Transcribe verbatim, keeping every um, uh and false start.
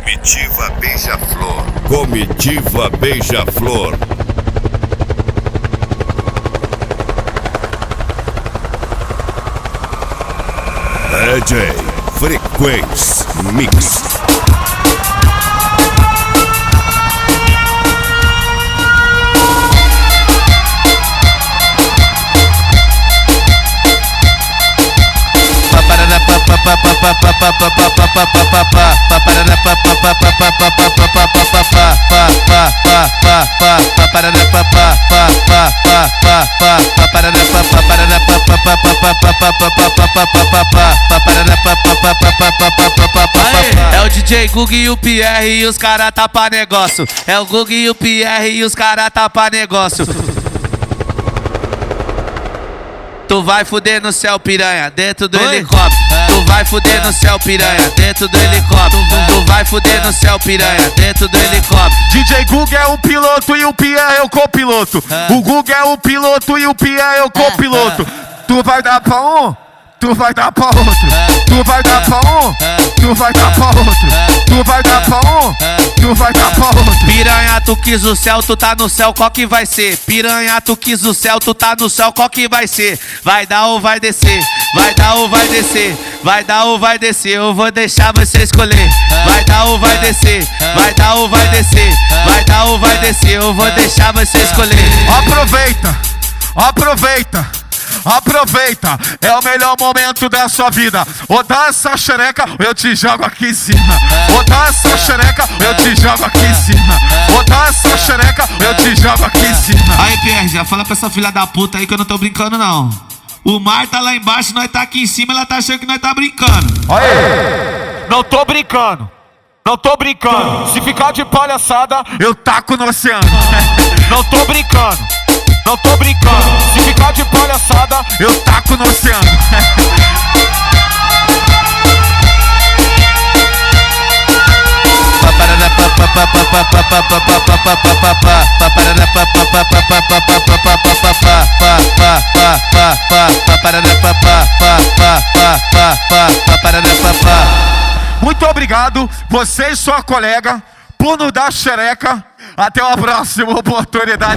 Comitiva Beija-Flor. Comitiva Beija-Flor. D J Frequência Mix. É o D J Gug e o Pierre e os cara tapa negócio. É o Gug e o Pierre e os cara tapa negócio. Tu vai fuder no céu, piranha, dentro do Oi? helicóptero. É. Tu vai fuder no céu, piranha, dentro do helicóptero. Tu vai fuder no céu, piranha, dentro do helicóptero. D J Gug é o piloto e o Pierre é o copiloto. É. O Gug é o piloto e o Pierre é o copiloto. Tu vai dar pra um, tu vai dar pra outro. Tu vai dar pra um, tu vai dar pra outro. Tu vai dar pra um, tu vai dar pra outro. Piranha, tu quis o céu, tu tá no céu, qual que vai ser? Piranha, tu quis o céu, tu tá no céu, qual que vai ser? Vai dar ou vai descer? Vai dar ou vai descer? Vai dar ou vai descer? Eu vou deixar você escolher. Vai dar ou vai descer? Vai dar ou vai descer? Vai dar ou vai descer? Eu vou deixar você escolher. Aproveita, aproveita, aproveita. É o melhor momento da sua vida. Ou dá essa xereca, ou eu te jogo aqui em cima. Ou dá essa xereca, ou eu te jogo aqui em cima. Ou dá essa xereca, ou eu te jogo aqui em cima. Aí, Pierre, já fala pra essa filha da puta aí que eu não tô brincando, não. O mar tá lá embaixo, nós tá aqui em cima, ela tá achando que nós tá brincando. Aí, não tô brincando, não tô brincando. Se ficar de palhaçada, eu taco no oceano. Não tô brincando, não tô brincando. Se ficar de palhaçada, eu taco no oceano. Muito obrigado, você e sua colega, por nos dar xereca. Até uma próxima oportunidade.